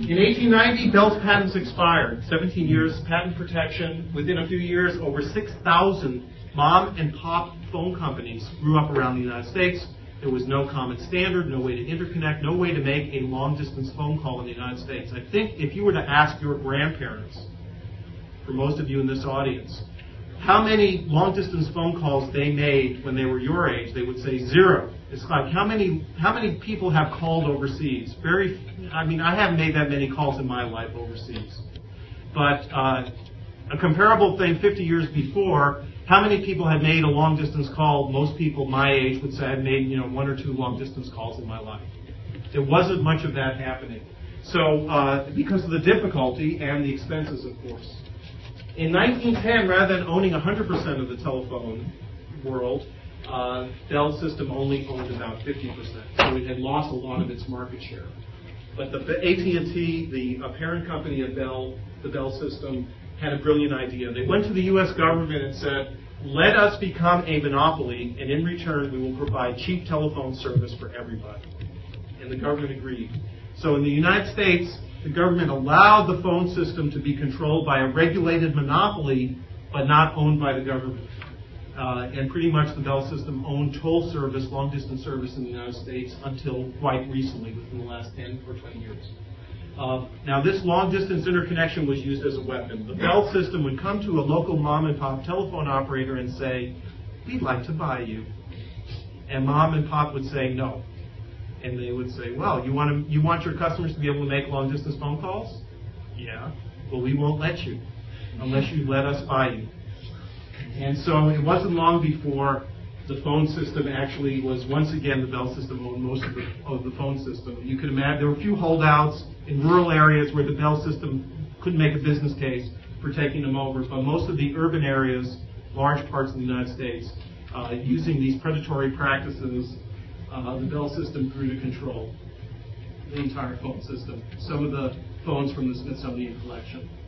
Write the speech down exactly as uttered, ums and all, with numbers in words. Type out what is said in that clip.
In eighteen ninety, Bell's patents expired. seventeen years patent protection. Within a few years, over six thousand mom and pop phone companies grew up around the United States. There was no common standard, no way to interconnect, no way to make a long-distance phone call in the United States. I think if you were to ask your grandparents, for most of you in this audience, how many long-distance phone calls they made when they were your age, they would say zero. It's like how many how many people have called overseas? Very, I mean, I haven't made that many calls in my life overseas. But uh, a comparable thing fifty years before, how many people had made a long-distance call? Most people my age would say I've made, you know, one or two long-distance calls in my life. There wasn't much of that happening. So uh, because of the difficulty and the expenses, of course. In nineteen ten, rather than owning one hundred percent of the telephone world, uh, Bell System only owned about fifty percent. So it had lost a lot of its market share. But the A T and T, the parent company of Bell, the Bell System, had a brilliant idea. They went to the U S government and said, let us become a monopoly, and in return we will provide cheap telephone service for everybody. And the government agreed. So in the United States, the government allowed the phone system to be controlled by a regulated monopoly, but not owned by the government. Uh, and pretty much the Bell System owned toll service, long-distance service in the United States until quite recently, within the last ten or twenty years. Uh, now, this long-distance interconnection was used as a weapon. The Bell System would come to a local mom-and-pop telephone operator and say, we'd like to buy you. And mom and pop would say no. And they would say, well, you want to, you want your customers to be able to make long-distance phone calls? Yeah. Well, we won't let you unless you let us buy you. And so it wasn't long before the phone system actually was, once again, the Bell System owned most of the, of the phone system. You could imagine there were a few holdouts in rural areas where the Bell System couldn't make a business case for taking them over, but most of the urban areas, large parts of the United States, uh, using these predatory practices, uh, the Bell System grew to control the entire phone system. Some of the phones from the Smithsonian collection.